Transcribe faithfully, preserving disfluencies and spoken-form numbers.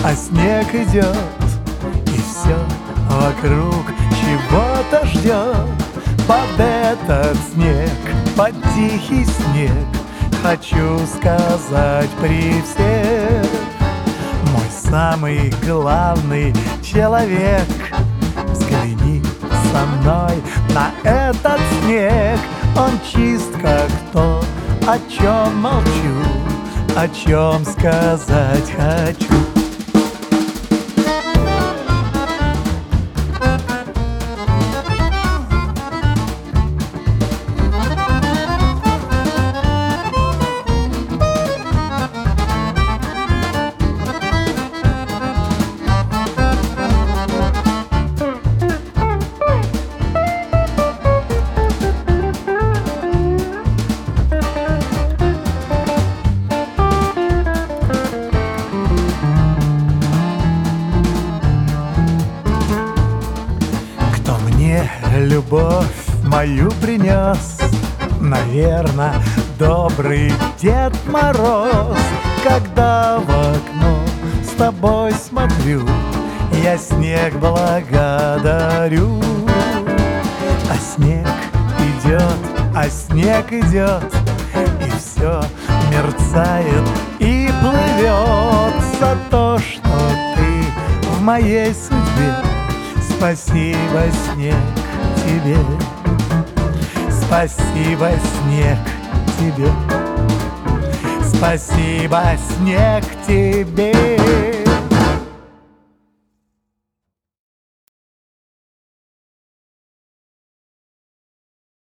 а снег идет, и все вокруг чего-то ждет. Под этот снег, под тихий снег хочу сказать при всех: мой самый главный человек, взгляни со мной на этот снег. Он чист, как то, о чем молчу, о чем сказать хочу. Любовь мою принес, наверно, добрый Дед Мороз. Когда в окно с тобой смотрю, я снег благодарю. А снег идет, а снег идет, и все мерцает и плывет. За то, что ты в моей судьбе, спасибо, снег, тебе. Спасибо, снег, тебе. Спасибо, снег, тебе.